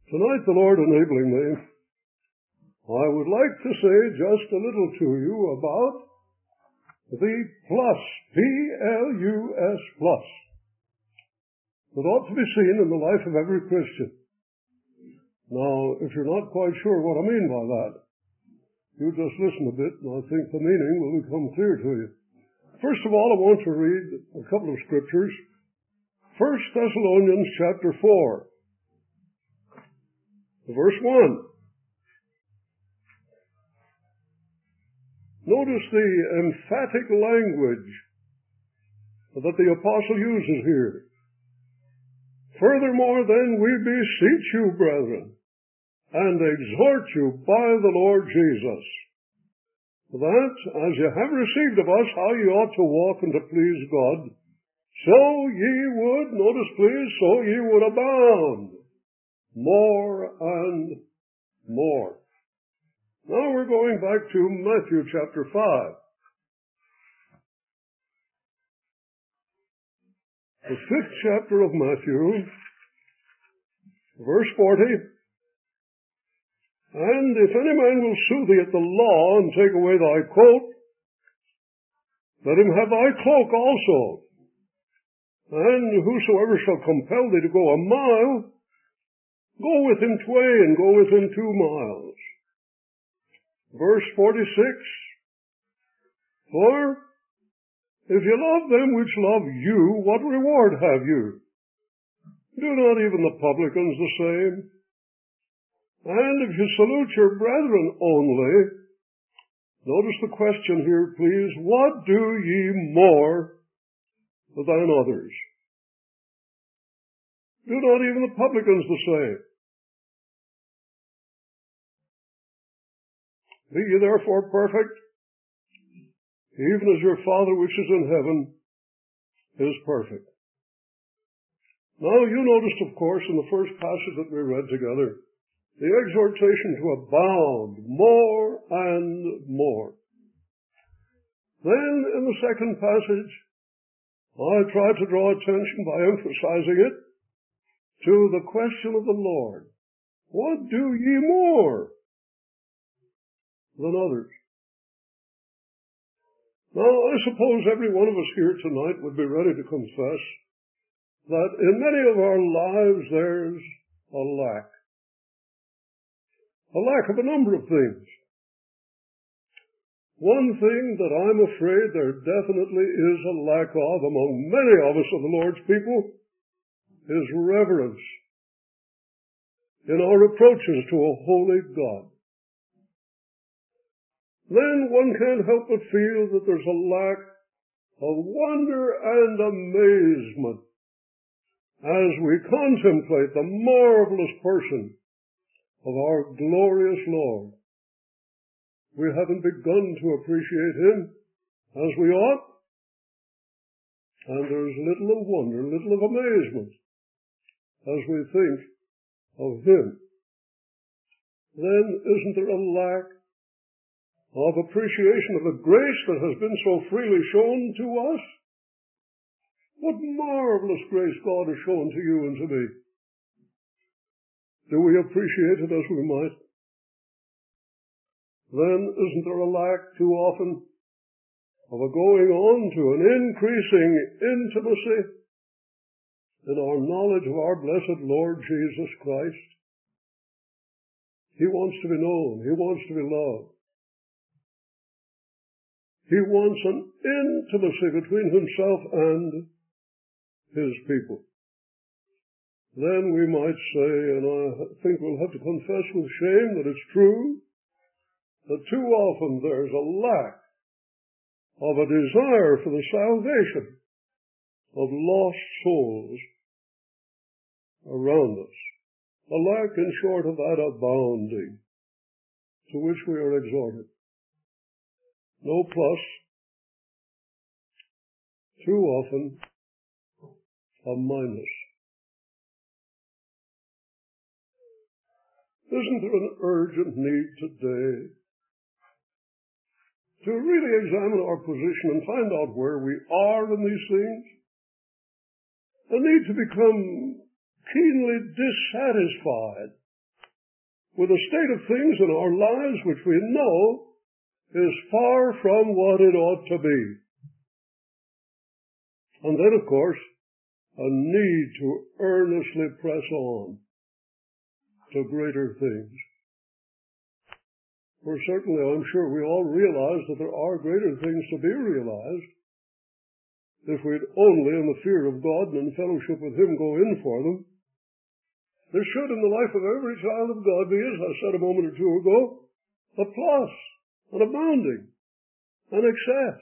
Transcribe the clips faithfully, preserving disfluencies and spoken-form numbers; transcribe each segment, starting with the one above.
Tonight, the Lord enabling me, I would like to say just a little to you about the plus, P L U S plus, that ought to be seen in the life of every Christian. Now, if you're not quite sure what I mean by that, you just listen a bit and I think the meaning will become clear to you. First of all, I want to read a couple of scriptures. First Thessalonians chapter four, verse one. Notice the emphatic language that the apostle uses here. Furthermore, then, we beseech you, brethren, and exhort you by the Lord Jesus, that, as you have received of us how ye ought to walk and to please God, so ye would, notice please, so ye would abound more and more. Now we're going back to Matthew chapter five. The fifth chapter of Matthew, verse forty. And if any man will sue thee at the law and take away thy coat, let him have thy cloak also. And whosoever shall compel thee to go a mile, go with him twain, go with him two miles. Verse forty-six, for if you love them which love you, what reward have you? Do not even the publicans the same? And if you salute your brethren only, notice the question here, please, what do ye more than others? Do not even the publicans the same? Be ye therefore perfect, even as your Father which is in heaven is perfect. Now you noticed, of course, in the first passage that we read together, the exhortation to abound more and more. Then, in the second passage, I tried to draw attention by emphasizing it to the question of the Lord. What do ye more than others? Now, I suppose every one of us here tonight would be ready to confess that in many of our lives there's a lack. A lack of a number of things. One thing that I'm afraid there definitely is a lack of among many of us of the Lord's people is reverence in our approaches to a holy God. Then one can't help but feel that there's a lack of wonder and amazement as we contemplate the marvelous person of our glorious Lord. We haven't begun to appreciate Him as we ought, and there's little of wonder, little of amazement as we think of Him. Then isn't there a lack of appreciation of the grace that has been so freely shown to us? What marvelous grace God has shown to you and to me. Do we appreciate it as we might? Then isn't there a lack too often of a going on to an increasing intimacy in our knowledge of our blessed Lord Jesus Christ? He wants to be known. He wants to be loved. He wants an intimacy between Himself and His people. Then we might say, and I think we'll have to confess with shame that it's true, that too often there's a lack of a desire for the salvation of lost souls around us. A lack, in short, of that abounding to which we are exhorted. No plus. Too often, a minus. Isn't there an urgent need today to really examine our position and find out where we are in these things? A need to become keenly dissatisfied with a state of things in our lives which we know is far from what it ought to be. And then, of course, a need to earnestly press on to greater things. For certainly, I'm sure we all realize that there are greater things to be realized if we'd only, in the fear of God and in fellowship with Him, go in for them. There should, in the life of every child of God, be, as I said a moment or two ago, a plus, an abounding, an excess.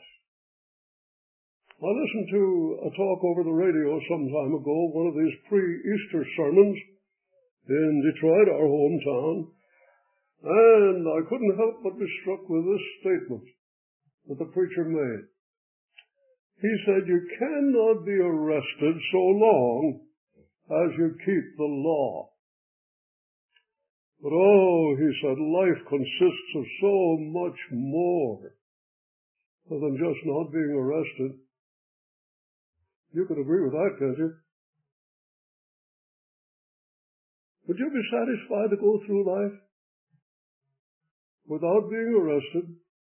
I listened to a talk over the radio some time ago, one of these pre-Easter sermons in Detroit, our hometown, and I couldn't help but be struck with this statement that the preacher made. He said, you cannot be arrested so long as you keep the law. But oh, he said, life consists of so much more than just not being arrested. You can agree with that, can't you? Would you be satisfied to go through life without being arrested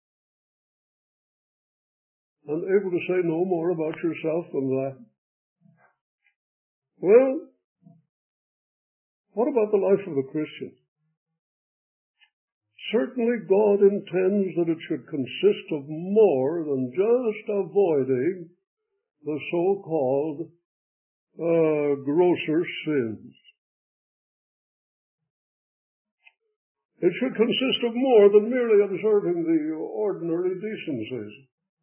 and able to say no more about yourself than that? Well, what about the life of the Christian? Certainly God intends that it should consist of more than just avoiding the so-called uh, grosser sins. It should consist of more than merely observing the ordinary decencies.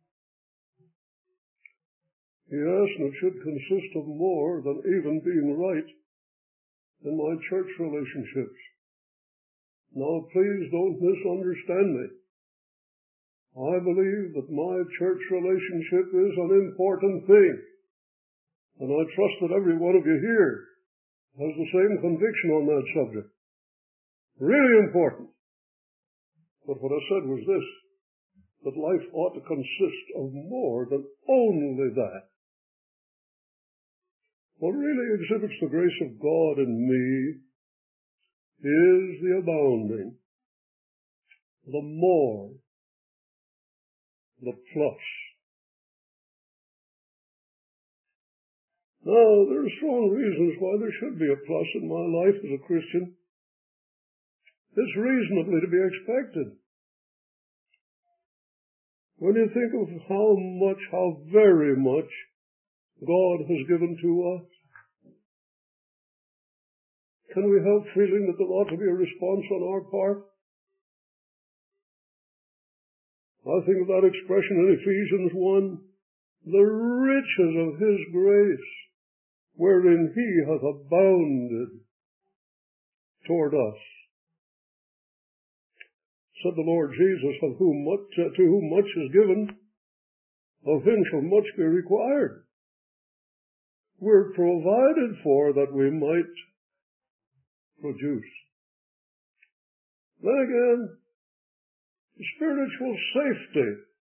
Yes, and it should consist of more than even being right in my church relationships. Now, please don't misunderstand me. I believe that my church relationship is an important thing, and I trust that every one of you here has the same conviction on that subject. Really important. But what I said was this, that life ought to consist of more than only that. What really exhibits the grace of God in me is the abounding, the more, the plus. Now, there are strong reasons why there should be a plus in my life as a Christian. It's reasonably to be expected. When you think of how much, how very much God has given to us, can we help feeling that there ought to be a response on our part? I think of that expression in Ephesians one, the riches of His grace, wherein He hath abounded toward us. Said the Lord Jesus, of whom much, uh, to whom much is given, of him shall much be required. We're provided for that we might produce. Then again, spiritual safety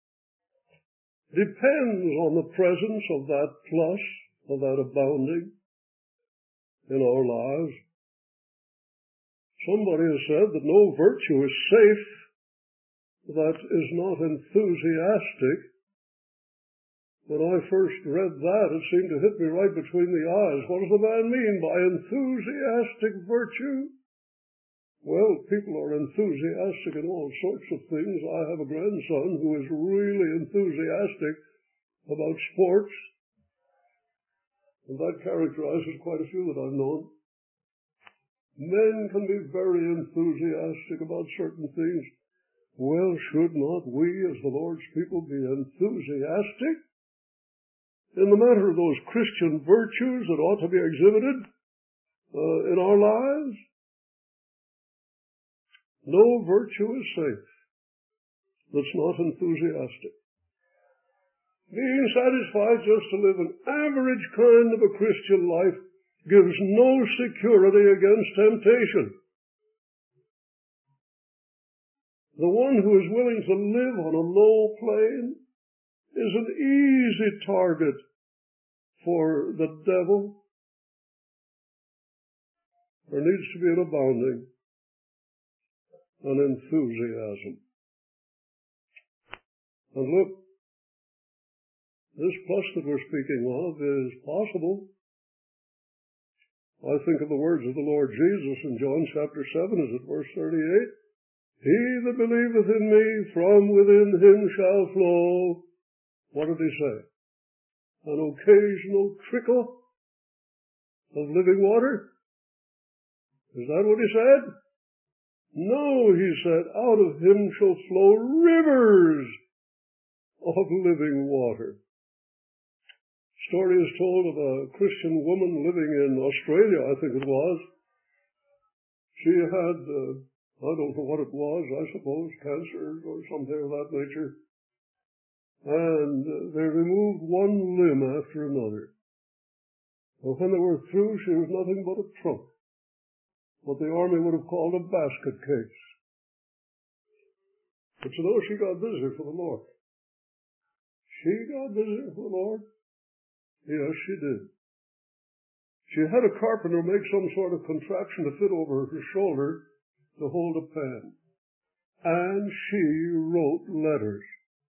depends on the presence of that plus, of that abounding in our lives. Somebody has said that no virtue is safe that is not enthusiastic. When I first read that, it seemed to hit me right between the eyes. What does the man mean by enthusiastic virtue? Well, people are enthusiastic in all sorts of things. I have a grandson who is really enthusiastic about sports, and that characterizes quite a few that I've known. Men can be very enthusiastic about certain things. Well, should not we, as the Lord's people, be enthusiastic in the matter of those Christian virtues that ought to be exhibited uh, in our lives? No virtue is safe that's not enthusiastic. Being satisfied just to live an average kind of a Christian life gives no security against temptation. The one who is willing to live on a low plane is an easy target for the devil. There needs to be an abounding. and enthusiasm. And look, this plus that we're speaking of is possible. I think of the words of the Lord Jesus in John chapter seven, is it verse thirty-eight? He that believeth in me, from within him shall flow, what did he say? An occasional trickle of living water? Is that what he said? No, he said, out of him shall flow rivers of living water. Story is told of a Christian woman living in Australia, I think it was. She had, uh, I don't know what it was, I suppose, cancer or something of that nature. And uh, they removed one limb after another. And when they were through, she was nothing but a trunk, what the army would have called a basket case. But you know, she got busy for the Lord. She got busy for the Lord. Yes, she did. She had a carpenter make some sort of contraption to fit over her shoulder to hold a pen. And she wrote letters.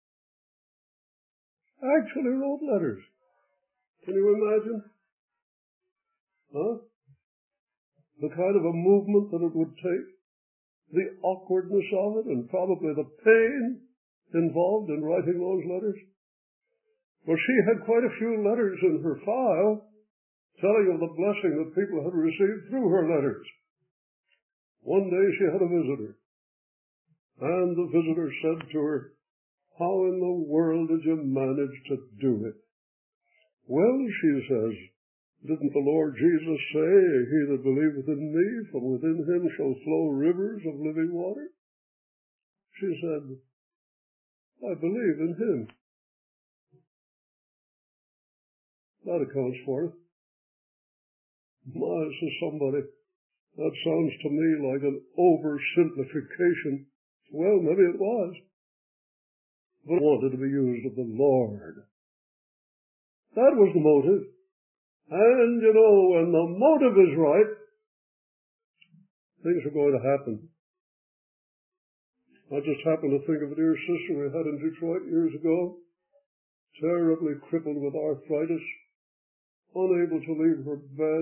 Actually wrote letters. Can you imagine? Huh? The kind of a movement that it would take, the awkwardness of it, and probably the pain involved in writing those letters. Well, she had quite a few letters in her file telling of the blessing that people had received through her letters. One day she had a visitor, and the visitor said to her, how in the world did you manage to do it? Well, she says, didn't the Lord Jesus say, he that believeth in me, from within him shall flow rivers of living water? She said, I believe in him. That accounts for it. My, says somebody, that sounds to me like an oversimplification. Well, maybe it was. But it wanted to be used of the Lord. That was the motive. And, you know, when the motive is right, things are going to happen. I just happened to think of a dear sister we had in Detroit years ago, terribly crippled with arthritis, unable to leave her bed,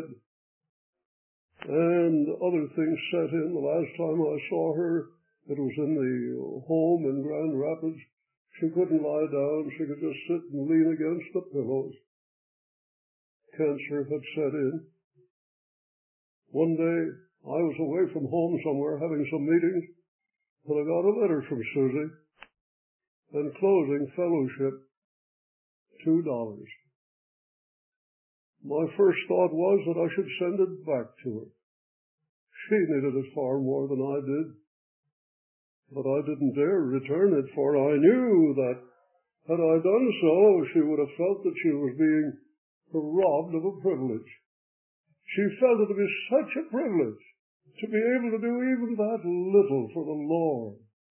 and other things set in. The last time I saw her, it was in the home in Grand Rapids. She couldn't lie down. She could just sit and lean against the pillows. Cancer had set in. One day, I was away from home somewhere having some meetings, and I got a letter from Susie, enclosing fellowship, two dollars. My first thought was that I should send it back to her. She needed it far more than I did. But I didn't dare return it, for I knew that had I done so, she would have felt that she was being robbed of a privilege. She felt it to be such a privilege to be able to do even that little for the Lord.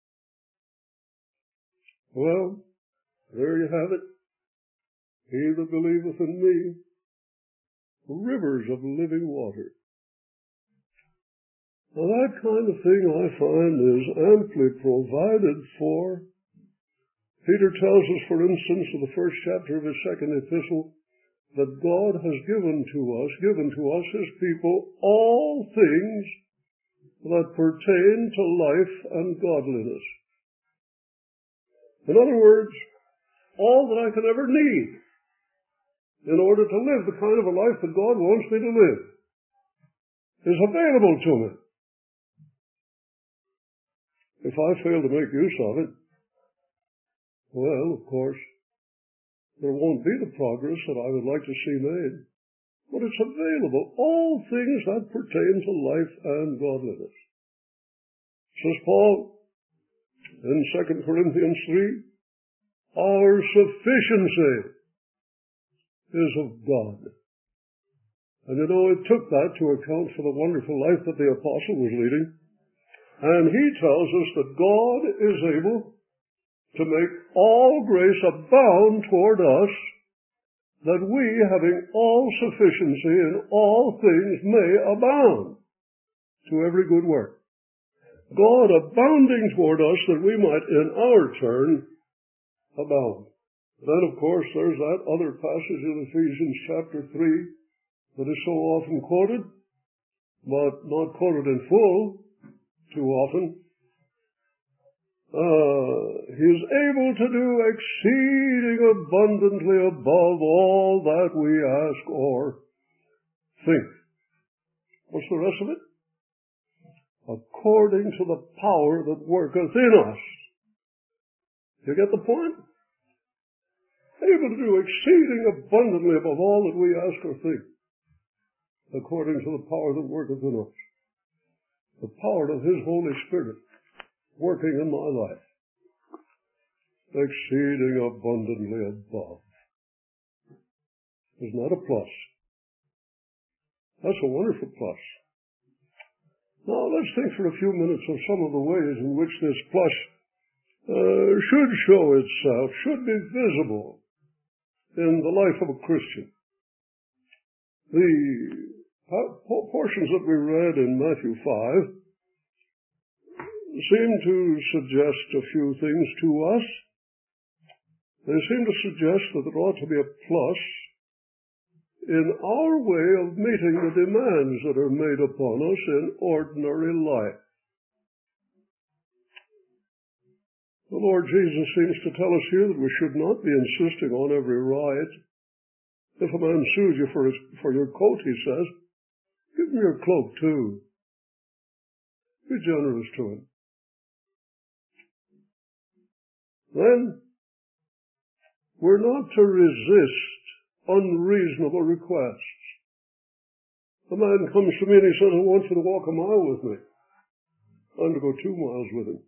Well, there you have it. He that believeth in me, rivers of living water. Now that kind of thing I find is amply provided for. Peter tells us, for instance, in the first chapter of his second epistle, that God has given to us, given to us, his people, all things that pertain to life and godliness. In other words, all that I can ever need in order to live the kind of a life that God wants me to live is available to me. If I fail to make use of it, well, of course, there won't be the progress that I would like to see made. But it's available. All things that pertain to life and godliness. Says Paul in Second Corinthians three, our sufficiency is of God. And you know, it took that to account for the wonderful life that the apostle was leading. And he tells us that God is able to make all grace abound toward us, that we, having all sufficiency in all things, may abound to every good work. God abounding toward us that we might in our turn abound. Then, of course, there's that other passage in Ephesians chapter three that is so often quoted, but not quoted in full too often. Uh, he is able to do exceeding abundantly above all that we ask or think. What's the rest of it? According to the power that worketh in us. You get the point? Able to do exceeding abundantly above all that we ask or think, according to the power that worketh in us. The power of His Holy Spirit working in my life. Exceeding abundantly above. Isn't that a plus? That's a wonderful plus. Now let's think for a few minutes of some of the ways in which this plus uh, should show itself, should be visible in the life of a Christian. The portions that we read in Matthew five seem to suggest a few things to us. They seem to suggest that there ought to be a plus in our way of meeting the demands that are made upon us in ordinary life. The Lord Jesus seems to tell us here that we should not be insisting on every right. If a man sues you for, his, for your coat, he says, give him your cloak too. Be generous to him. Then, we're not to resist unreasonable requests. A man comes to me and he says, I want you to walk a mile with me. I'm to go two miles with him.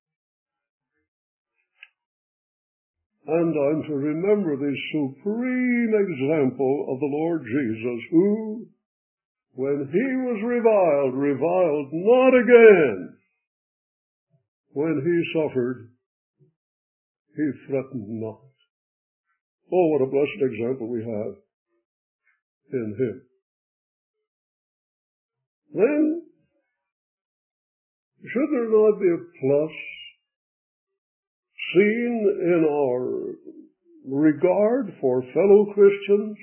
And I'm to remember the supreme example of the Lord Jesus, who, when He was reviled, reviled not again. When He suffered, He threatened not. Oh, what a blessed example we have in Him. Then, should there not be a plus seen in our regard for fellow Christians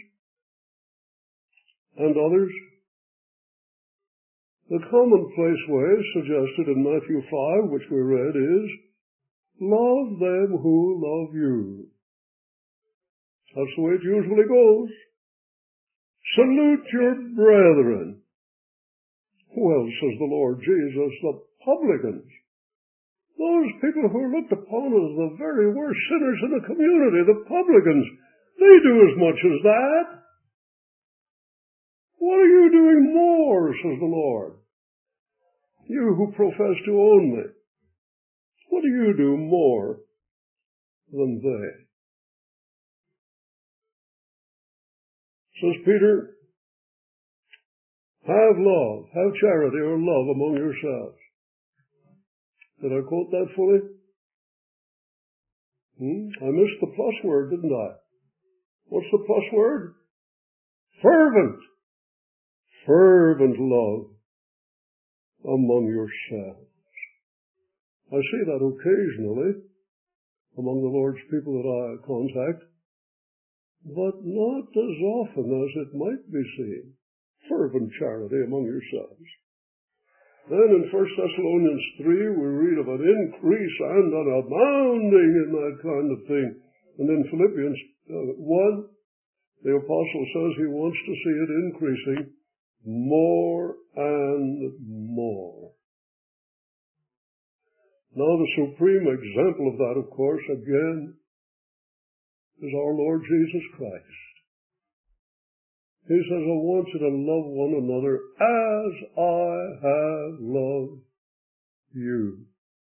and others? The commonplace way suggested in Matthew five, which we read, is, love them who love you. That's the way it usually goes. Salute your brethren. Well, says the Lord Jesus, the publicans, those people who are looked upon as the very worst sinners in the community, the publicans, they do as much as that. What are you doing more, says the Lord? You who profess to own me. What do you do more than they? Says Peter, have love, have charity or love among yourselves. Did I quote that fully? Hmm? I missed the plus word, didn't I? What's the plus word? Fervent. Fervent love among yourselves. I see that occasionally among the Lord's people that I contact, but not as often as it might be seen. Fervent charity among yourselves. Then in First Thessalonians three, we read of an increase and an abounding in that kind of thing. And in Philippians uh, one, the apostle says he wants to see it increasing more and more. Now the supreme example of that, of course, again, is our Lord Jesus Christ. He says, I want you to love one another as I have loved you.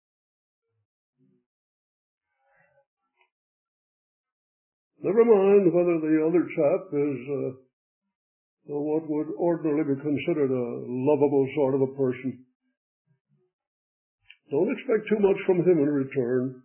Never mind whether the other chap is uh, what would ordinarily be considered a lovable sort of a person. Don't expect too much from him in return.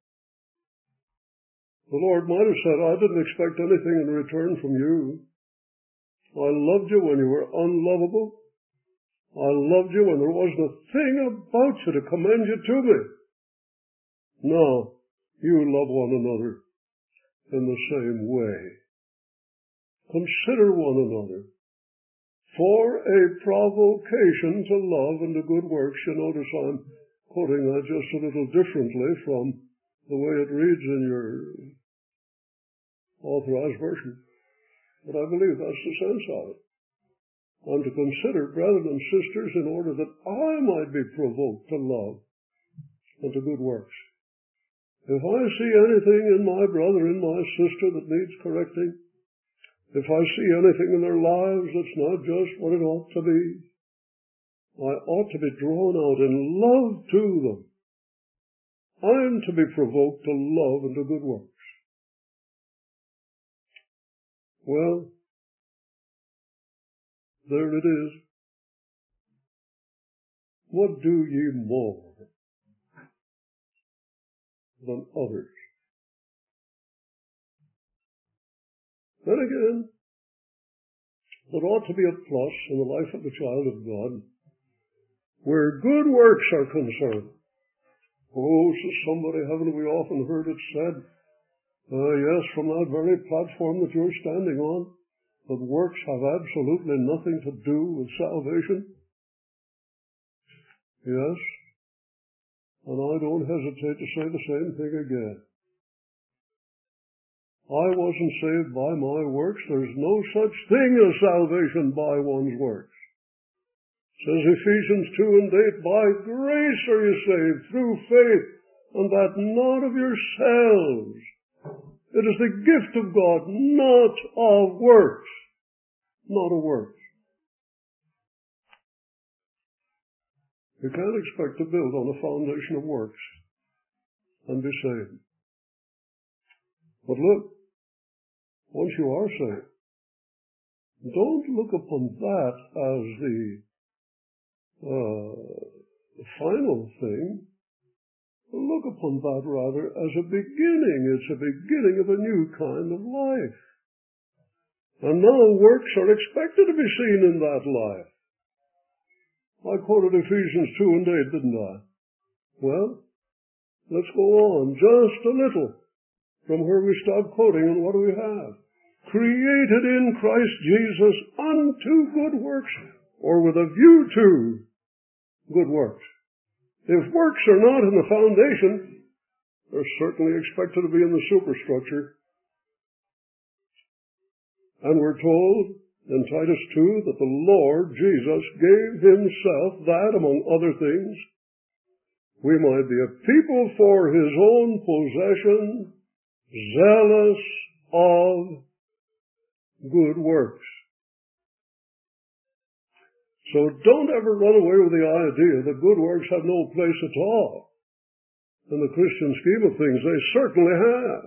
The Lord might have said, I didn't expect anything in return from you. I loved you when you were unlovable. I loved you when there wasn't a thing about you to commend you to me. No, you love one another in the same way. Consider one another for a provocation to love and to good works. You notice I'm quoting that just a little differently from the way it reads in your Authorized Version. But I believe that's the sense of it. I'm to consider brothers and sisters in order that I might be provoked to love and to good works. If I see anything in my brother, in my sister that needs correcting, if I see anything in their lives that's not just what it ought to be, I ought to be drawn out in love to them. I'm to be provoked to love and to good works. Well, there it is. What do ye more than others? Then again, there ought to be a plus in the life of the child of God where good works are concerned. Oh, says somebody, haven't we often heard it said, uh, yes, from that very platform that you're standing on, that works have absolutely nothing to do with salvation? Yes, and I don't hesitate to say the same thing again. I wasn't saved by my works. There's no such thing as salvation by one's works. Says Ephesians two and eight, by grace are you saved through faith, and that not of yourselves. It is the gift of God, not of works. Not of works. You can't expect to build on a foundation of works and be saved. But look, once you are saved, don't look upon that as the, uh, the final thing. Look upon that rather as a beginning. It's a beginning of a new kind of life. And now works are expected to be seen in that life. I quoted Ephesians two and eight, didn't I? Well, let's go on just a little from where we stopped quoting, and what do we have? Created in Christ Jesus unto good works, or with a view to good works. If works are not in the foundation, they're certainly expected to be in the superstructure. And we're told in Titus two that the Lord Jesus gave himself that, among other things, we might be a people for his own possession, zealous of good works. So don't ever run away with the idea that good works have no place at all in the Christian scheme of things. They certainly have.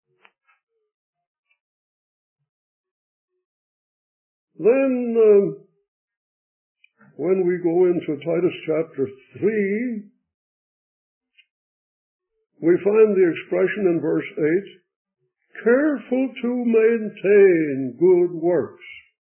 Then, um, when we go into Titus chapter three, we find the expression in verse eight, careful to maintain good works.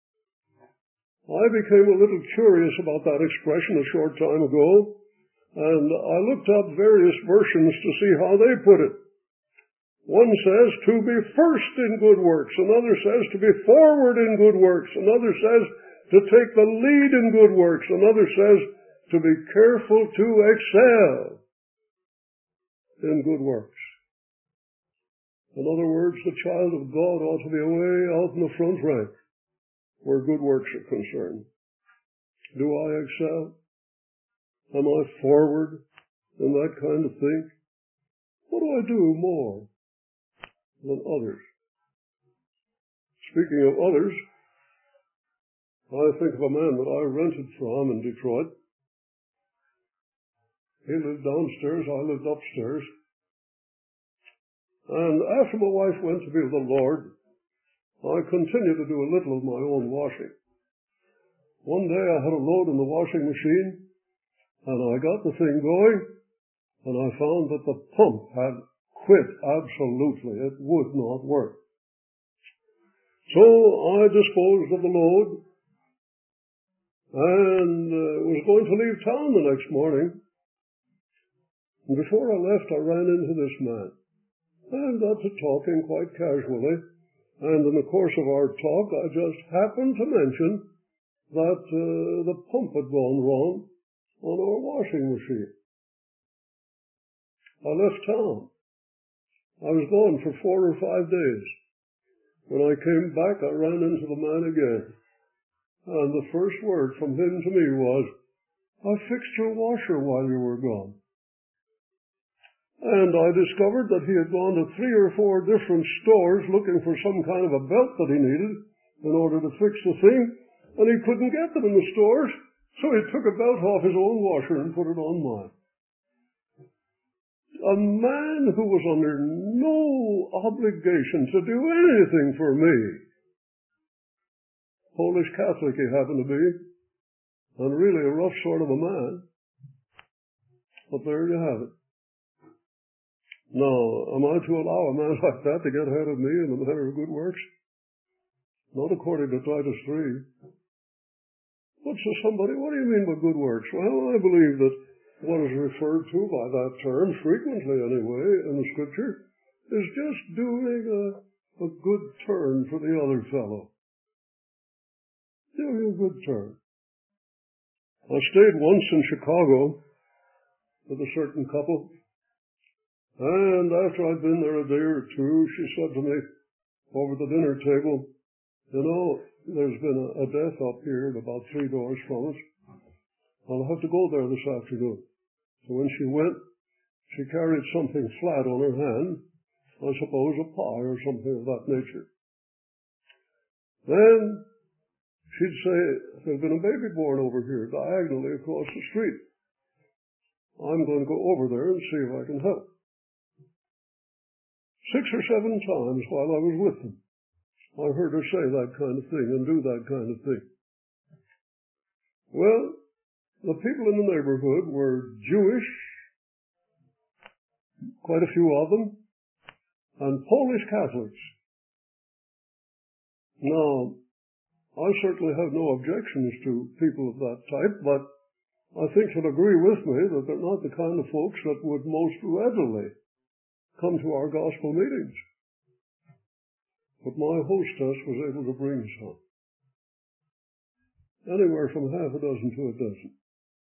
I became a little curious about that expression a short time ago, and I looked up various versions to see how they put it. One says to be first in good works, another says to be forward in good works, another says to take the lead in good works, another says to be careful to excel in good works. In other words, the child of God ought to be away out in the front rank where good works are concerned. Do I excel? Am I forward in that kind of thing? What do I do more than others? Speaking of others, I think of a man that I rented from in Detroit. He lived downstairs, I lived upstairs. And after my wife went to be with the Lord, I continued to do a little of my own washing. One day I had a load in the washing machine, and I got the thing going, and I found that the pump had quit absolutely. It would not work. So I disposed of the load, and uh, was going to leave town the next morning. And before I left, I ran into this man and got to talking quite casually. And in the course of our talk, I just happened to mention that uh, the pump had gone wrong on our washing machine. I left town. I was gone for four or five days. When I came back, I ran into the man again. And the first word from him to me was, "I fixed your washer while you were gone." And I discovered that he had gone to three or four different stores looking for some kind of a belt that he needed in order to fix the thing, and he couldn't get them in the stores, so he took a belt off his own washer and put it on mine. A man who was under no obligation to do anything for me. Polish Catholic he happened to be, and really a rough sort of a man. But there you have it. Now, am I to allow a man like that to get ahead of me in the matter of good works? Not according to Titus three. But says somebody, what do you mean by good works? Well, I believe that what is referred to by that term, frequently anyway, in the Scripture, is just doing a, a good turn for the other fellow. Doing a good turn. I stayed once in Chicago with a certain couple, and after I'd been there a day or two, she said to me over the dinner table, "You know, there's been a, a death up here about three doors from us. I'll have to go there this afternoon." So when she went, she carried something flat on her hand, I suppose a pie or something of that nature. Then she'd say, "There's been a baby born over here diagonally across the street. I'm going to go over there and see if I can help." Six or seven times while I was with them, I heard her say that kind of thing and do that kind of thing. Well, the people in the neighborhood were Jewish, quite a few of them, and Polish Catholics. Now, I certainly have no objections to people of that type, but I think you'll agree with me that they're not the kind of folks that would most readily come to our gospel meetings. But my hostess was able to bring some. Anywhere from half a dozen to a dozen.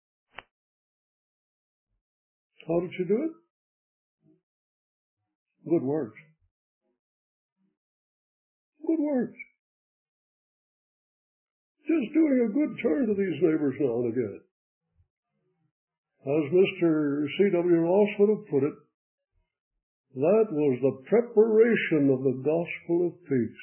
How did she do it? Good works. Good works. Just doing a good turn to these neighbors now and again. As Mister C W Ross would have put it, that was the preparation of the gospel of peace.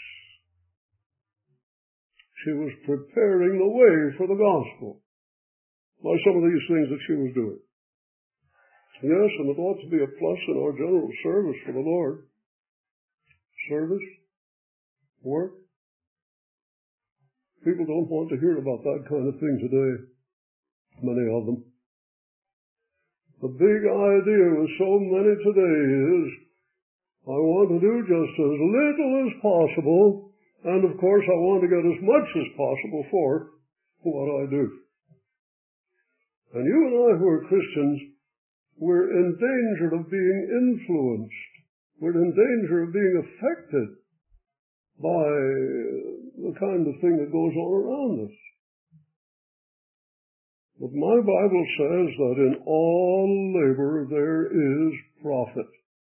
She was preparing the way for the gospel by some of these things that she was doing. Yes, and it ought to be a plus in our general service for the Lord. Service, work. People don't want to hear about that kind of thing today, many of them. The big idea with so many today is, I want to do just as little as possible, and of course I want to get as much as possible for what I do. And you and I who are Christians, we're in danger of being influenced. We're in danger of being affected by the kind of thing that goes on around us. But my Bible says that in all labor there is profit.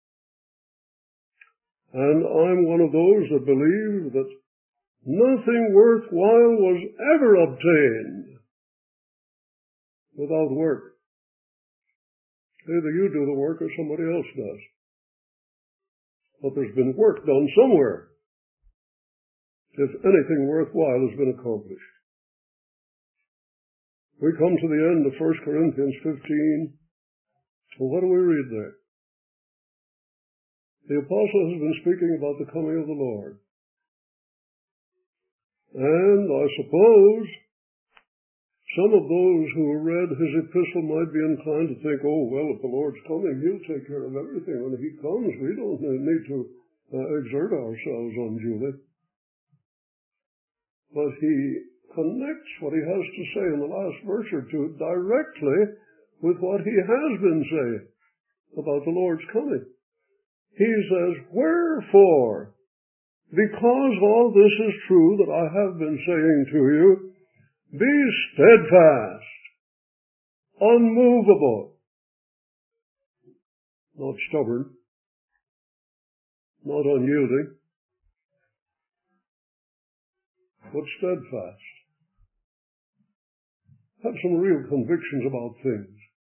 And I'm one of those that believe that nothing worthwhile was ever obtained without work. Either you do the work or somebody else does. But there's been work done somewhere if anything worthwhile has been accomplished. We come to the end of First Corinthians fifteen. Well, what do we read there? The apostle has been speaking about the coming of the Lord. And I suppose some of those who read his epistle might be inclined to think, oh, well, if the Lord's coming, he'll take care of everything. When he comes, we don't need to uh, exert ourselves unduly. But he connects what he has to say in the last verse or two directly with what he has been saying about the Lord's coming. He says, wherefore, because all this is true that I have been saying to you, be steadfast, unmovable, not stubborn, not unyielding, but steadfast. Have some real convictions about things.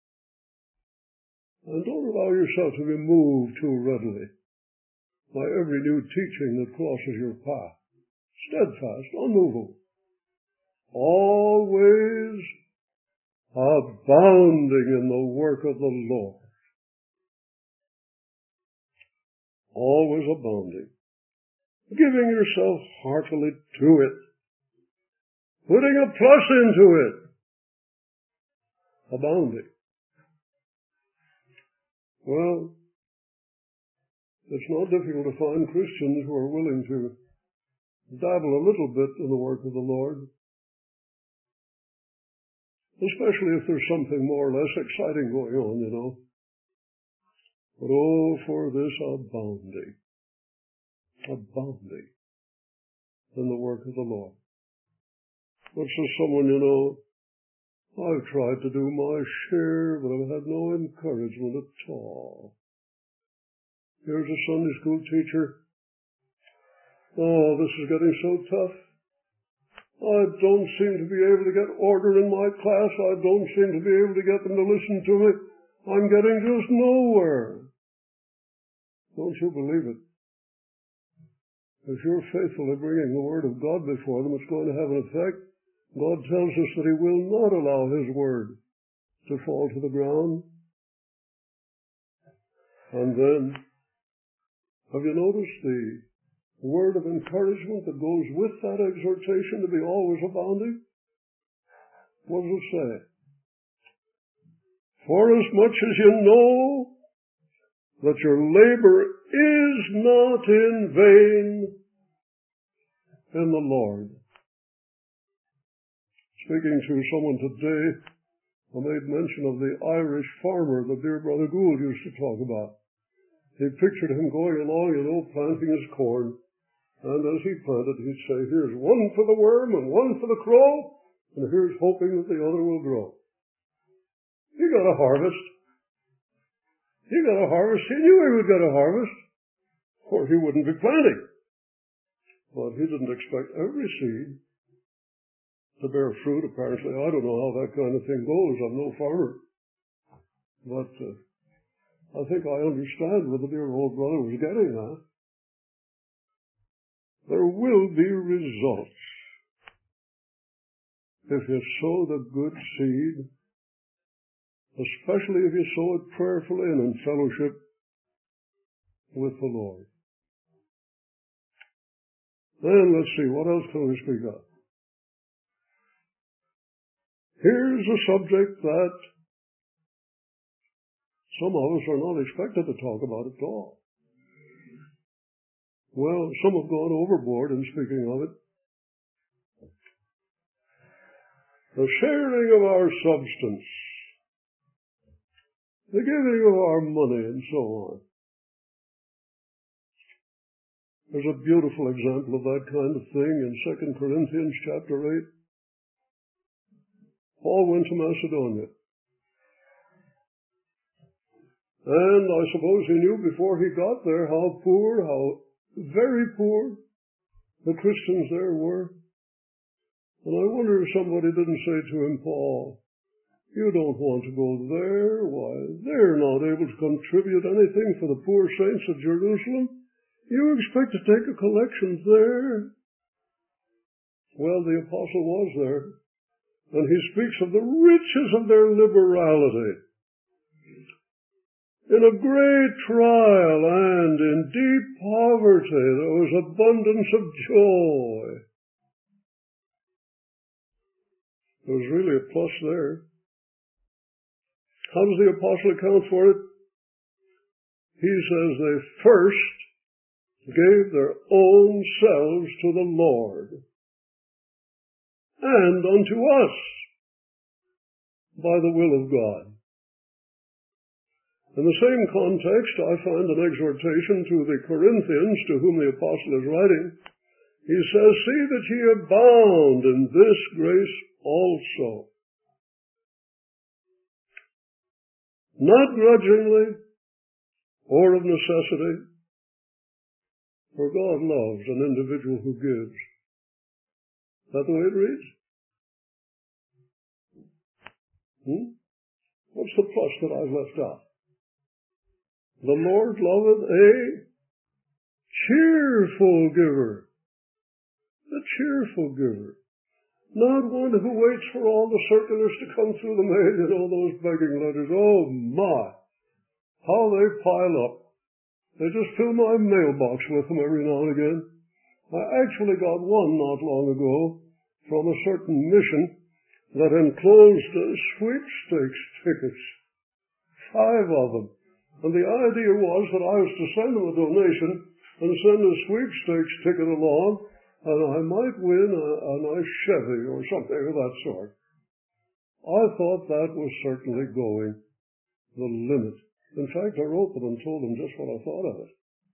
And don't allow yourself to be moved too readily by every new teaching that crosses your path. Steadfast, unmovable. Always abounding in the work of the Lord. Always abounding. Giving yourself heartily to it. Putting a plus into it. Abounding. Well, it's not difficult to find Christians who are willing to dabble a little bit in the work of the Lord, especially if there's something more or less exciting going on, you know. But oh, for this abounding, abounding in the work of the Lord. But says someone, you know, I've tried to do my share, but I've had no encouragement at all. Here's a Sunday school teacher. Oh, this is getting so tough. I don't seem to be able to get order in my class. I don't seem to be able to get them to listen to me. I'm getting just nowhere. Don't you believe it? If you're faithfully bringing the Word of God before them, it's going to have an effect. God tells us that He will not allow His Word to fall to the ground. And then, have you noticed the word of encouragement that goes with that exhortation to be always abounding? What does it say? For as much as you know that your labor is not in vain in the Lord. Speaking to someone today, I made mention of the Irish farmer that dear Brother Gould used to talk about. He pictured him going along, you know, planting his corn, and as he planted, he'd say, here's one for the worm and one for the crow, and here's hoping that the other will grow. He got a harvest. He got a harvest. He knew he would get a harvest, or he wouldn't be planting. But he didn't expect every seed to bear fruit, apparently. I don't know how that kind of thing goes. I'm no farmer. But uh, I think I understand what the dear old brother was getting at. There will be results if you sow the good seed, especially if you sow it prayerfully and in fellowship with the Lord. Then let's see, what else can we speak of? Here's a subject that some of us are not expected to talk about at all. Well, some have gone overboard in speaking of it. The sharing of our substance, the giving of our money, and so on. There's a beautiful example of that kind of thing in Second Corinthians chapter eight. Paul went to Macedonia. And I suppose he knew before he got there how poor, how very poor the Christians there were. And I wonder if somebody didn't say to him, Paul, you don't want to go there. Why, they're not able to contribute anything for the poor saints of Jerusalem. You expect to take a collection there? Well, the apostle was there. And he speaks of the riches of their liberality. In a great trial and in deep poverty, there was abundance of joy. There was really a plus there. How does the apostle account for it? He says they first gave their own selves to the Lord. and unto us by the will of God. In the same context, I find an exhortation to the Corinthians, to whom the apostle is writing. He says, see that ye abound in this grace also, not grudgingly or of necessity, for God loves an individual who gives. Is that the way it reads? Hmm? What's the plus that I've left out? The Lord loveth a cheerful giver. A cheerful giver. Not one who waits for all the circulars to come through the mail and all those begging letters. Oh my! How they pile up. They just fill my mailbox with them every now and again. I actually got one not long ago from a certain mission that enclosed uh, sweepstakes tickets. Five of them. And the idea was that I was to send them a donation and send a sweepstakes ticket along, and I might win a, a nice Chevy or something of that sort. I thought that was certainly going the limit. In fact, I wrote them and told them just what I thought of it.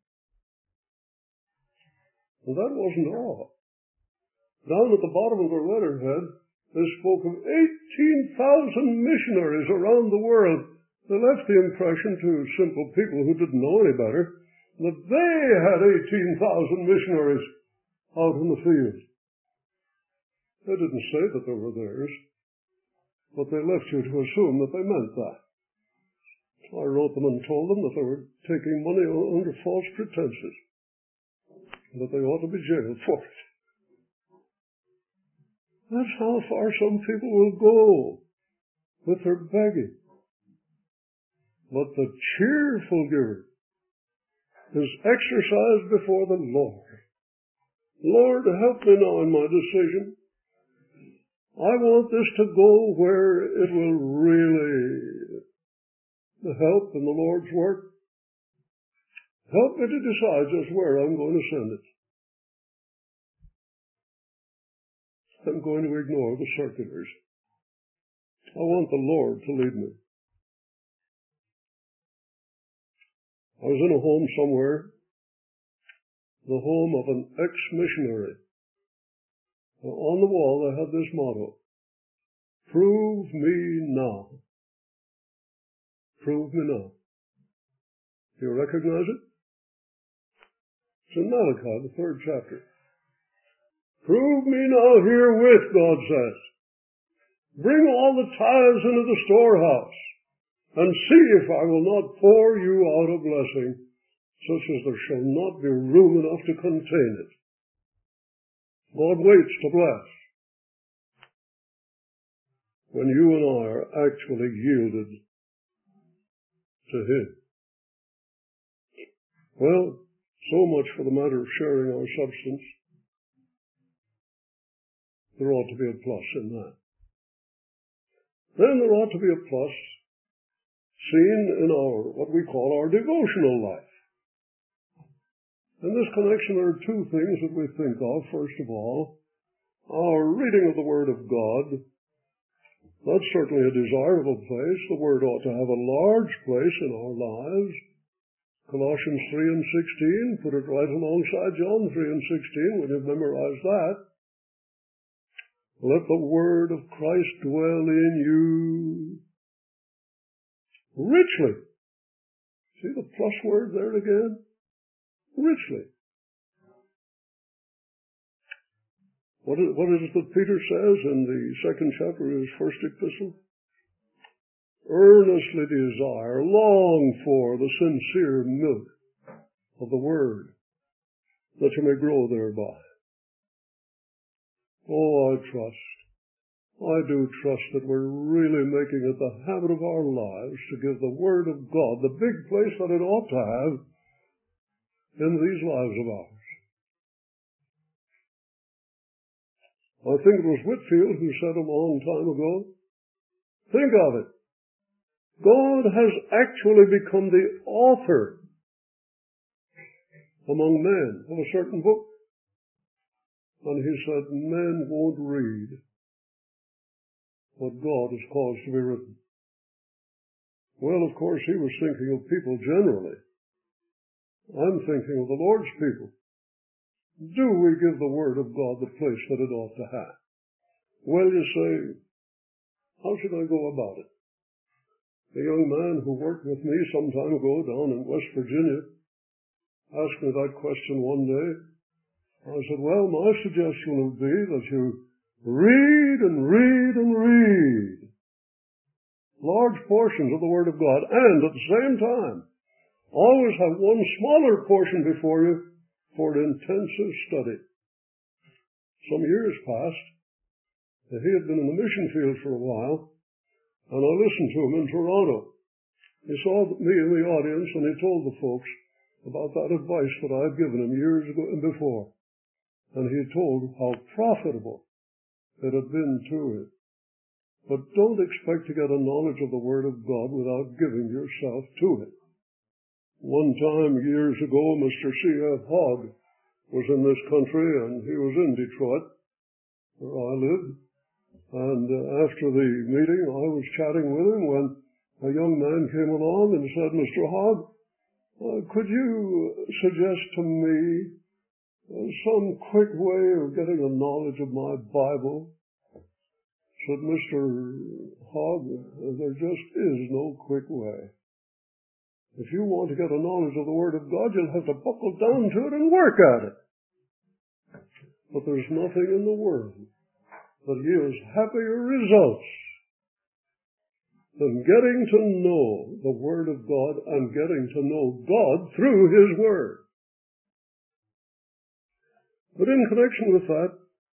And that wasn't all. Down at the bottom of the letterhead, they spoke of eighteen thousand missionaries around the world. They left the impression to simple people who didn't know any better that they had eighteen thousand missionaries out in the field. They didn't say that they were theirs, but they left you to assume that they meant that. I wrote them and told them that they were taking money under false pretenses, and that they ought to be jailed for it. That's how far some people will go with their begging. But the cheerful giver is exercised before the Lord. Lord, help me now in my decision. I want this to go where it will really help in the Lord's work. Help me to decide just where I'm going to send it. I'm going to ignore the circulars. I want the Lord to lead me. I was in a home somewhere, the home of an ex-missionary. On the wall they had this motto, prove me now. Prove me now. Do you recognize it? It's in Malachi, the third chapter. Prove me now herewith, God says. Bring all the tithes into the storehouse, and see if I will not pour you out a blessing, such as there shall not be room enough to contain it. God waits to bless when you and I are actually yielded to Him. Well, so much for the matter of sharing our substance. There ought to be a plus in that. Then there ought to be a plus seen in our, what we call our devotional life. In this connection, there are two things that we think of. First of all, our reading of the Word of God. That's certainly a desirable place. The Word ought to have a large place in our lives. Colossians three and sixteen, put it right alongside John three and sixteen when you've memorized that. Let the word of Christ dwell in you richly. See the plus word there again? Richly. What is, what is it that Peter says in the second chapter of his first epistle? Earnestly desire, long for the sincere milk of the word, that you may grow thereby. Oh, I trust, I do trust that we're really making it the habit of our lives to give the Word of God the big place that it ought to have in these lives of ours. I think it was Whitfield who said a long time ago, think of it, God has actually become the author among men of a certain book. And he said, men won't read what God has caused to be written. Well, of course, he was thinking of people generally. I'm thinking of the Lord's people. Do we give the Word of God the place that it ought to have? Well, you say, how should I go about it? A young man who worked with me some time ago down in West Virginia asked me that question one day. I said, well, my suggestion would be that you read and read and read large portions of the Word of God, and at the same time, always have one smaller portion before you for intensive study. Some years passed. He had been in the mission field for a while, and I listened to him in Toronto. He saw me in the audience, and he told the folks about that advice that I had given him years ago and before. And he told how profitable it had been to him. But don't expect to get a knowledge of the Word of God without giving yourself to it. One time, years ago, Mister C F Hogg was in this country, and he was in Detroit, where I lived. And uh, after the meeting, I was chatting with him when a young man came along and said, Mister Hogg, uh, could you suggest to me uh, some quick way of getting a knowledge of my Bible? Said Mister Hogg, there just is no quick way. If you want to get a knowledge of the Word of God, you'll have to buckle down to it and work at it. But there's nothing in the world that yields happier results than getting to know the Word of God and getting to know God through His Word. But in connection with that,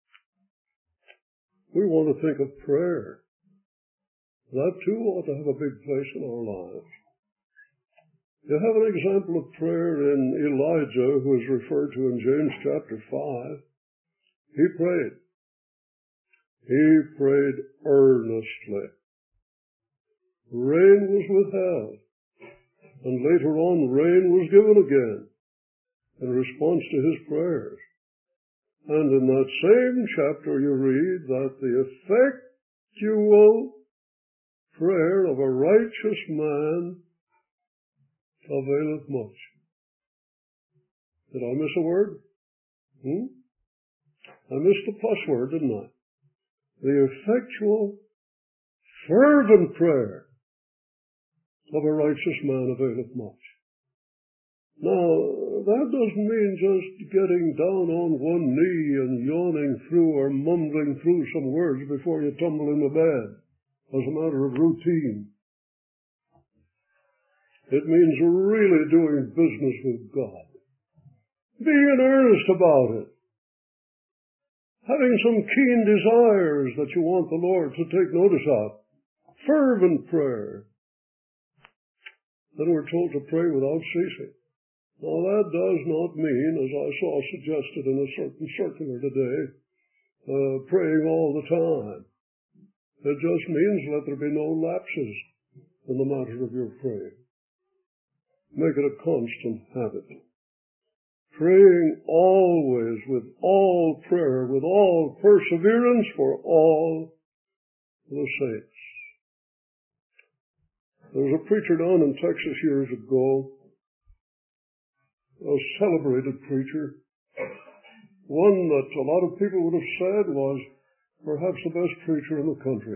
we want to think of prayer. That too ought to have a big place in our lives. You have an example of prayer in Elijah, who is referred to in James chapter five. He prayed. He prayed earnestly. Rain was withheld, and later on rain was given again in response to his prayers. And in that same chapter you read that the effectual prayer of a righteous man availeth much. Did I miss a word? Hmm? I missed the plus word, didn't I? The effectual, fervent prayer of a righteous man availeth much. Now, that doesn't mean just getting down on one knee and yawning through or mumbling through some words before you tumble in the bed as a matter of routine. It means really doing business with God. Being in earnest about it. Having some keen desires that you want the Lord to take notice of. Fervent prayer. Then we're told to pray without ceasing. Now that does not mean, as I saw suggested in a certain circular today, uh, praying all the time. It just means let there be no lapses in the matter of your praying. Make it a constant habit. Praying always with all prayer, with all perseverance for all the saints. There was a preacher down in Texas years ago, a celebrated preacher, one that a lot of people would have said was perhaps the best preacher in the country.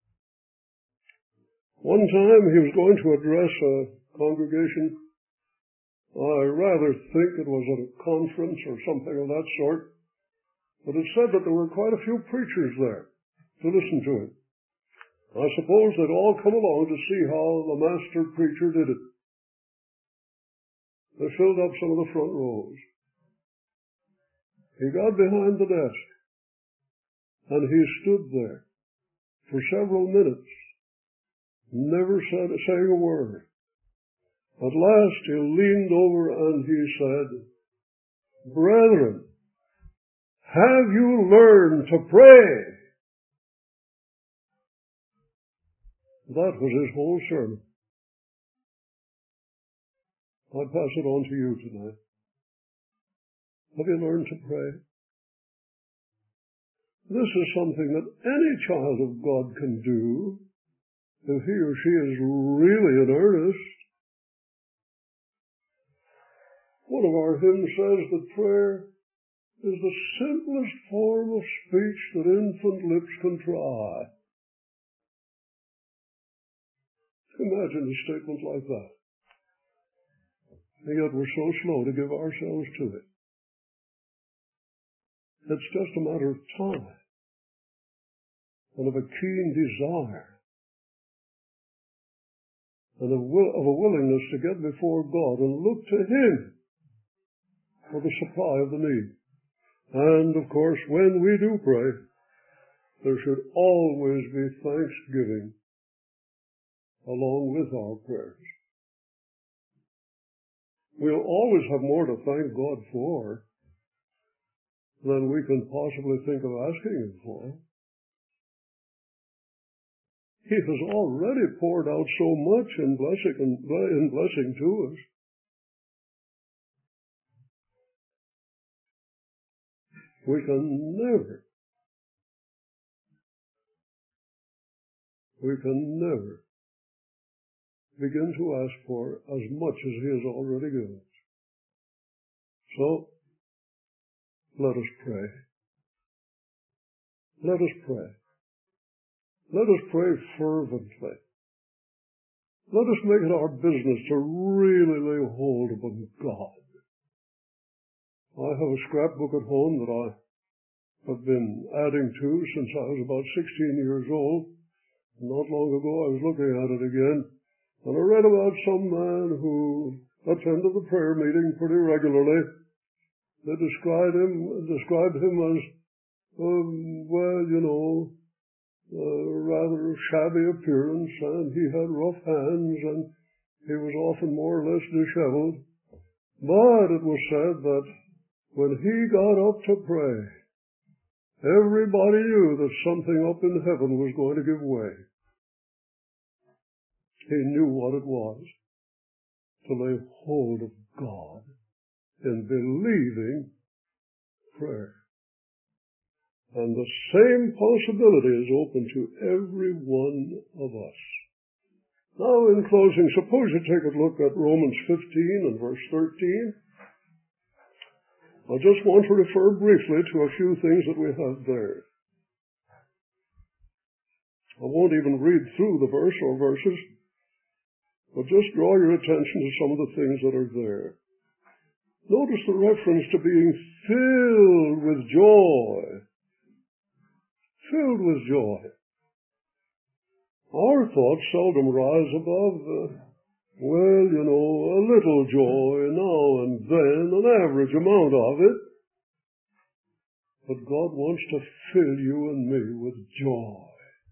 One time he was going to address a congregation. I rather think it was at a conference or something of that sort, but it said that there were quite a few preachers there to listen to him. I suppose they'd all come along to see how the master preacher did it. They filled up some of the front rows. He got behind the desk, and he stood there for several minutes, never said, saying a word. At last he leaned over and he said, "Brethren, have you learned to pray?" That was his whole sermon. I pass it on to you tonight. Have you learned to pray? This is something that any child of God can do if he or she is really in earnest. One of our hymns says that prayer is the simplest form of speech that infant lips can try. Imagine a statement like that. And yet we're so slow to give ourselves to it. It's just a matter of time and of a keen desire and of, will, of a willingness to get before God and look to Him for the supply of the need. And, of course, when we do pray, there should always be thanksgiving along with our prayers. We'll always have more to thank God for than we can possibly think of asking Him for. He has already poured out so much in blessing, in blessing to us. We can never, we can never begin to ask for as much as He has already given us. So, let us pray. Let us pray. Let us pray fervently. Let us make it our business to really lay hold upon God. I have a scrapbook at home that I have been adding to since I was about sixteen years old. Not long ago I was looking at it again, and I read about some man who attended the prayer meeting pretty regularly. They described him, described him as, um, well, you know, uh, rather shabby appearance, and he had rough hands, and he was often more or less disheveled. But it was said that when he got up to pray, everybody knew that something up in heaven was going to give way. He knew what it was to lay hold of God in believing prayer. And the same possibility is open to every one of us. Now, in closing, suppose you take a look at Romans fifteen and verse thirteen. I just want to refer briefly to a few things that we have there. I won't even read through the verse or verses, but just draw your attention to some of the things that are there. Notice the reference to being filled with joy. Filled with joy. Our thoughts seldom rise above, uh, well, you know, a little joy now and then, an average amount of it. But God wants to fill you and me with joy.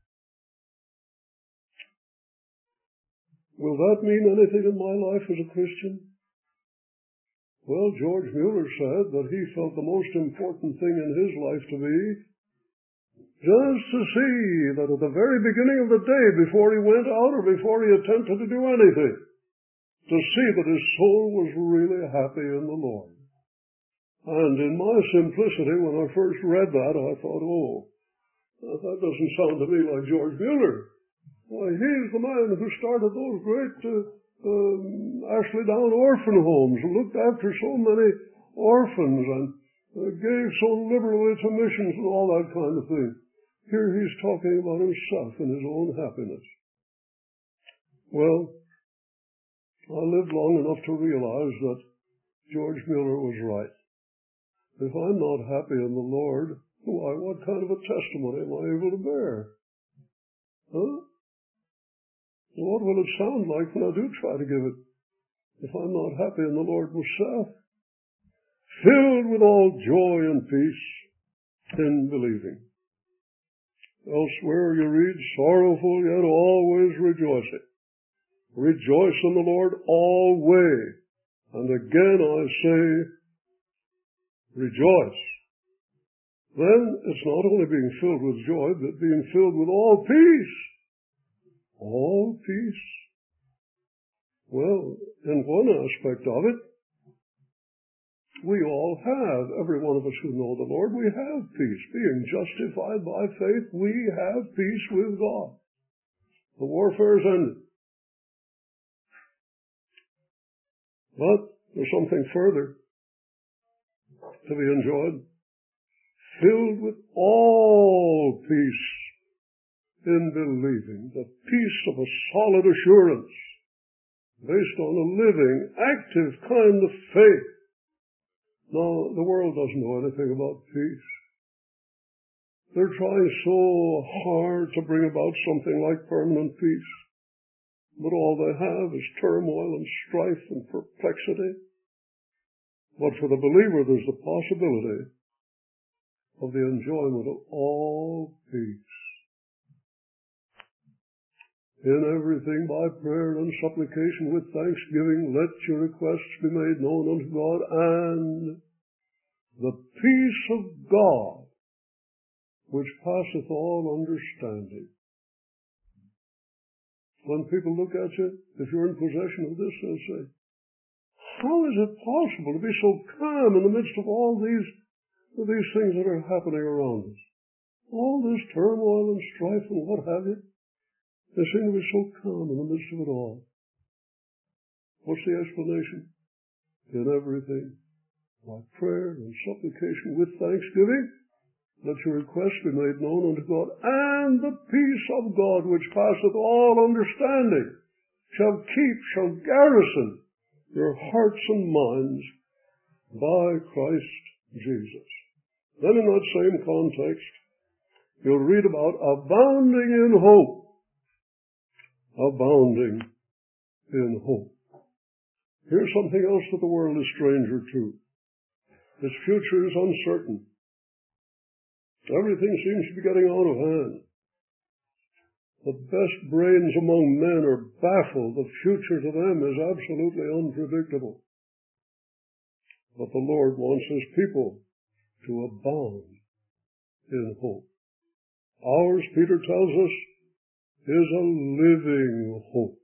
Will that mean anything in my life as a Christian? Well, George Mueller said that he felt the most important thing in his life to be just to see that at the very beginning of the day, before he went out or before he attempted to do anything, to see that his soul was really happy in the Lord. And in my simplicity, when I first read that, I thought, oh, that doesn't sound to me like George Mueller. Why, he's the man who started those great uh, um, Ashley Down orphan homes and looked after so many orphans and uh, gave so liberally to missions and all that kind of thing. Here he's talking about himself and his own happiness. Well, I lived long enough to realize that George Mueller was right. If I'm not happy in the Lord, why, what kind of a testimony am I able to bear? Huh? What will it sound like when I do try to give it, if I'm not happy in the Lord myself? Filled with all joy and peace in believing. Elsewhere you read, sorrowful yet always rejoicing. Rejoice in the Lord always. And again I say, rejoice. Then it's not only being filled with joy, but being filled with all peace. All peace. Well, in one aspect of it, We all have, every one of us who know the Lord, we have peace. Being justified by faith, we have peace with God. The warfare is ended. But there's something further to be enjoyed. Filled with all peace in believing, the peace of a solid assurance based on a living, active kind of faith. Now, the world doesn't know anything about peace. They're trying so hard to bring about something like permanent peace. But all they have is turmoil and strife and perplexity. But for the believer, there's the possibility of the enjoyment of all peace. In everything by prayer and supplication with thanksgiving, let your requests be made known unto God, and the peace of God, which passeth all understanding. When people look at you, if you're in possession of this, they'll say, how is it possible to be so calm in the midst of all these, these things that are happening around us? All this turmoil and strife and what have you. They seem to be so calm in the midst of it all. What's the explanation? In everything, by prayer and supplication with thanksgiving, let your requests be made known unto God, and the peace of God, which passeth all understanding, shall keep, shall garrison your hearts and minds by Christ Jesus. Then in that same context, you'll read about abounding in hope. Abounding in hope. Here's something else that the world is stranger to. Its future is uncertain. Everything seems to be getting out of hand. The best brains among men are baffled. The future to them is absolutely unpredictable. But the Lord wants His people to abound in hope. Ours, Peter tells us, is a living hope.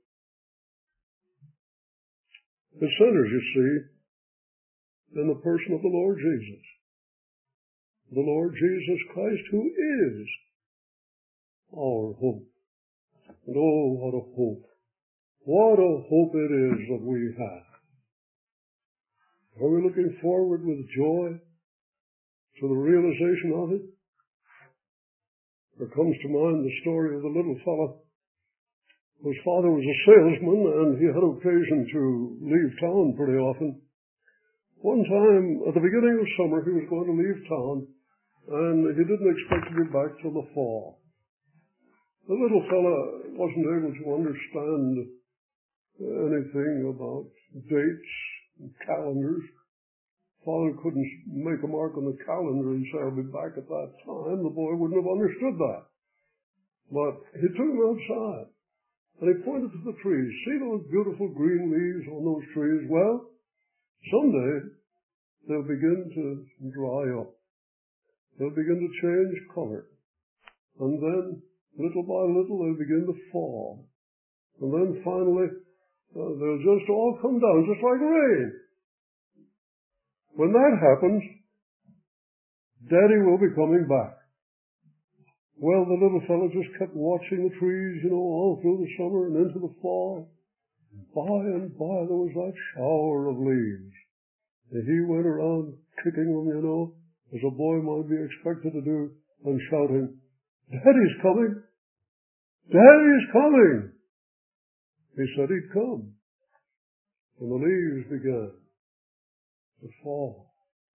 It centers, you see, in the person of the Lord Jesus. The Lord Jesus Christ, who is our hope. And oh, what a hope. What a hope it is that we have. Are we looking forward with joy to the realization of it? There comes to mind the story of the little fellow whose father was a salesman, and he had occasion to leave town pretty often. One time, at the beginning of summer, he was going to leave town, and he didn't expect to be back till the fall. The little fellow wasn't able to understand anything about dates and calendars. Father couldn't make a mark on the calendar and say, I'll be back at that time. The boy wouldn't have understood that. But he took him outside, and he pointed to the trees. See those beautiful green leaves on those trees? Well, someday they'll begin to dry up. They'll begin to change color. And then, little by little, they'll begin to fall. And then finally, uh, they'll just all come down, just like rain. When that happens, Daddy will be coming back. Well, the little fellow just kept watching the trees, you know, all through the summer and into the fall. By and by, there was that shower of leaves. And he went around kicking them, you know, as a boy might be expected to do, and shouting, Daddy's coming! Daddy's coming! He said he'd come. And the leaves began to fall.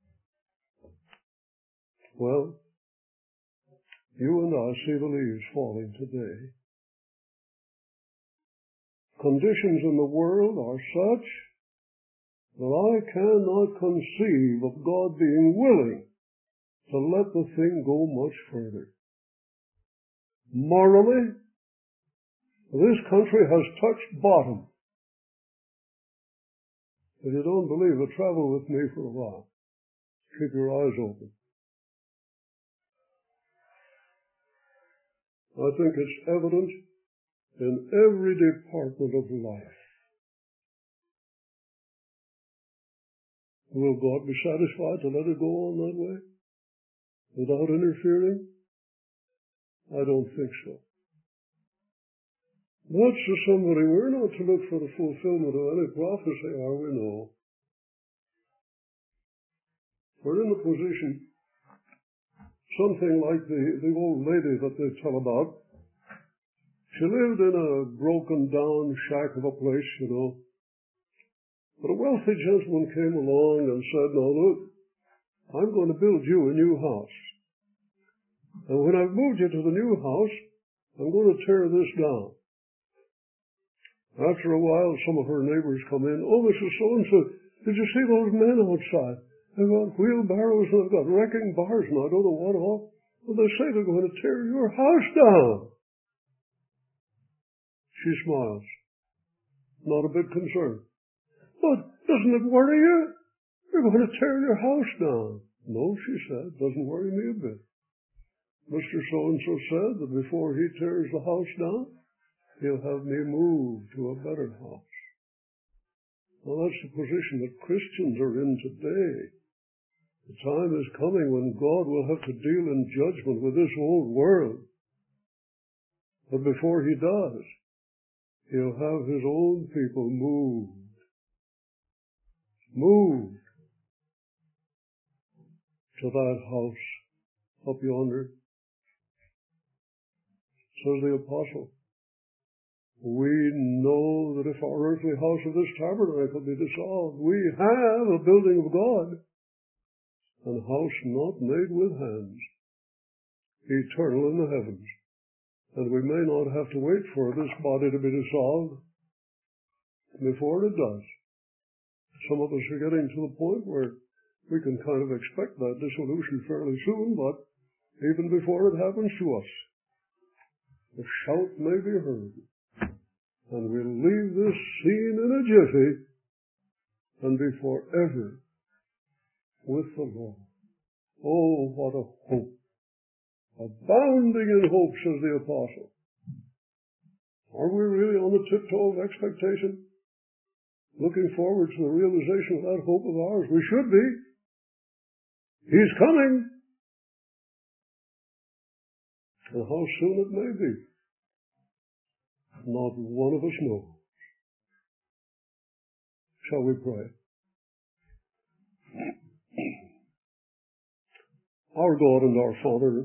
Well, you and I see the leaves falling today. Conditions in the world are such that I cannot conceive of God being willing to let the thing go much further. Morally, this country has touched bottom. If you don't believe it, travel with me for a while. Keep your eyes open. I think it's evident in every department of life. Will God be satisfied to let it go on that way without interfering? I don't think so. Not to somebody, we're not to look for the fulfillment of any prophecy, are we? No. We're in the position, something like the, the old lady that they tell about. She lived in a broken down shack of a place, you know. But a wealthy gentleman came along and said, now look, I'm going to build you a new house. And when I've moved you to the new house, I'm going to tear this down. After a while, some of her neighbors come in. Oh, Missus So-and-so, did you see those men outside? They've got wheelbarrows and they've got wrecking bars and I don't know what all. Well, they say they're going to tear your house down. She smiles, not a bit concerned. But doesn't it worry you? They're going to tear your house down. No, she said, doesn't worry me a bit. Mister So-and-so said that before he tears the house down, he'll have me moved to a better house. Well, that's the position that Christians are in today. The time is coming when God will have to deal in judgment with this old world. But before he does, he'll have his own people moved. Moved to that house up yonder. Says the apostle, we know that if our earthly house of this tabernacle be dissolved, we have a building of God, an house not made with hands, eternal in the heavens. And we may not have to wait for this body to be dissolved before it does. Some of us are getting to the point where we can kind of expect that dissolution fairly soon, but even before it happens to us, the shout may be heard. And we'll leave this scene in a jiffy and be forever with the Lord. Oh, what a hope. Abounding in hope, says the apostle. Are we really on the tiptoe of expectation? Looking forward to the realization of that hope of ours? We should be. He's coming. And how soon it may be, not one of us knows. Shall we pray? Our God and our Father,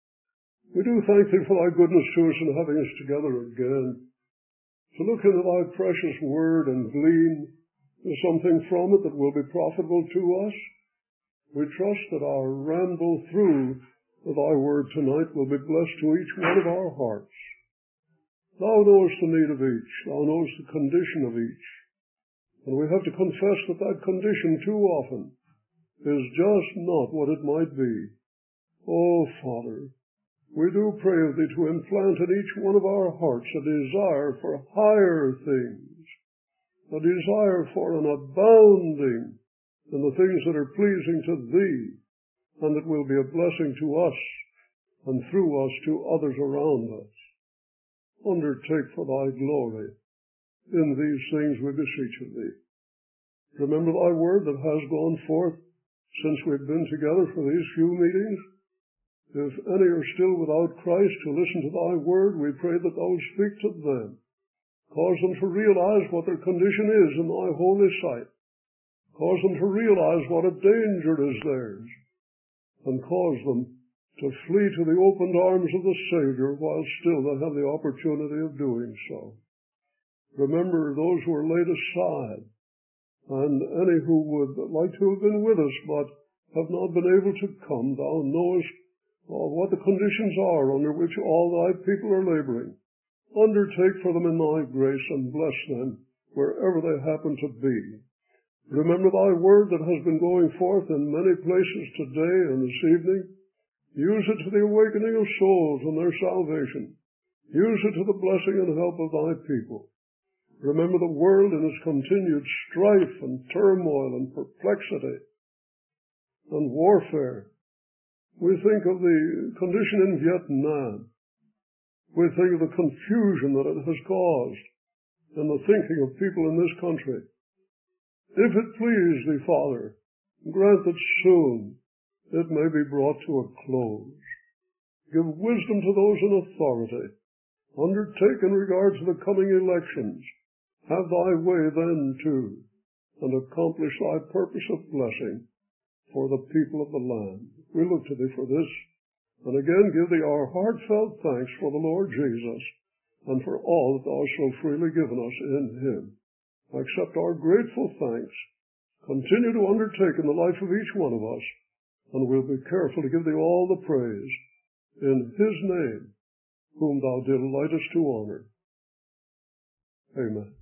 we do thank Thee for Thy goodness to us in having us together again, to look into Thy precious Word and glean something from it that will be profitable to us. We trust that our ramble through Thy Word tonight will be blessed to each one of our hearts. Thou knowest the need of each. Thou knowest the condition of each. And we have to confess that that condition too often is just not what it might be. Oh, Father, we do pray of Thee to implant in each one of our hearts a desire for higher things, a desire for an abounding in the things that are pleasing to Thee, and that will be a blessing to us and through us to others around us. Undertake for Thy glory. In these things we beseech of Thee. Remember Thy word that has gone forth since we've been together for these few meetings. If any are still without Christ to listen to Thy word, we pray that Thou will speak to them. Cause them to realize what their condition is in Thy holy sight. Cause them to realize what a danger is theirs. And cause them to flee to the opened arms of the Savior while still they have the opportunity of doing so. Remember those who are laid aside, and any who would like to have been with us but have not been able to come. Thou knowest uh, what the conditions are under which all Thy people are laboring. Undertake for them in Thy grace and bless them wherever they happen to be. Remember Thy word that has been going forth in many places today and this evening. Use it to the awakening of souls and their salvation. Use it to the blessing and help of Thy people. Remember the world in its continued strife and turmoil and perplexity and warfare. We think of the condition in Vietnam. We think of the confusion that it has caused in the thinking of people in this country. If it please Thee, Father, Grant that soon it may be brought to a close. Give wisdom to those in authority. Undertake in regard to the coming elections. Have thy way then too, and accomplish thy purpose of blessing for the people of the land. We look to thee for this, and again give thee our heartfelt thanks for the Lord Jesus, and for all that thou hast so freely given us in him. Accept our grateful thanks. Continue to undertake in the life of each one of us, and we'll be careful to give thee all the praise in his name, whom thou delightest to honor. Amen.